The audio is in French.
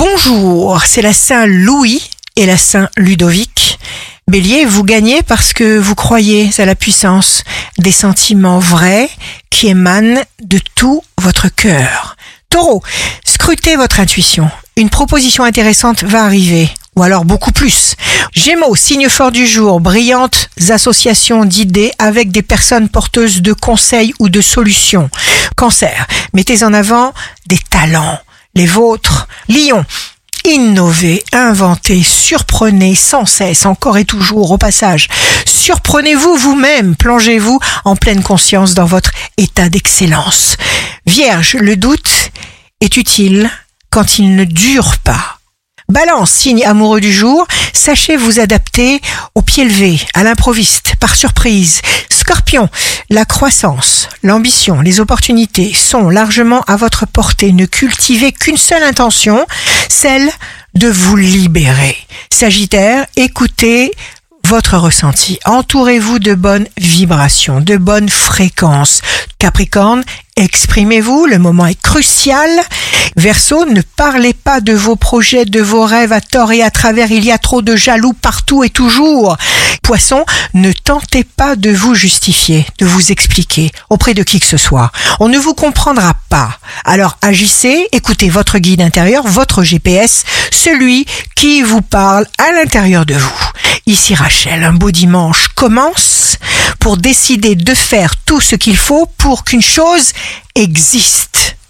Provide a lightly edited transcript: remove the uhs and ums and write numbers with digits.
Bonjour, c'est la Saint-Louis et la Saint-Ludovic. Bélier, vous gagnez parce que vous croyez à la puissance des sentiments vrais qui émanent de tout votre cœur. Taureau, scrutez votre intuition. Une proposition intéressante va arriver, ou alors beaucoup plus. Gémeaux, signe fort du jour, brillantes associations d'idées avec des personnes porteuses de conseils ou de solutions. Cancer, mettez en avant des talents, les vôtres. Lion, innovez, inventez, surprenez sans cesse, encore et toujours au passage. Surprenez-vous vous-même, plongez-vous en pleine conscience dans votre état d'excellence. Vierge, le doute est utile quand il ne dure pas. Balance, signe amoureux du jour, sachez vous adapter au pied levé, à l'improviste, par surprise. Scorpion, la croissance, l'ambition, les opportunités sont largement à votre portée. Ne cultivez qu'une seule intention, celle de vous libérer. Sagittaire, écoutez votre ressenti. Entourez-vous de bonnes vibrations, de bonnes fréquences. Capricorne, exprimez-vous, le moment est crucial. Verseau, ne parlez pas de vos projets, de vos rêves à tort et à travers. Il y a trop de jaloux partout et toujours. Poisson, ne tentez pas de vous justifier, de vous expliquer auprès de qui que ce soit. On ne vous comprendra pas. Alors agissez, écoutez votre guide intérieur, votre GPS, celui qui vous parle à l'intérieur de vous. Ici Rachel, un beau dimanche commence pour décider de faire tout ce qu'il faut pour qu'une chose existe.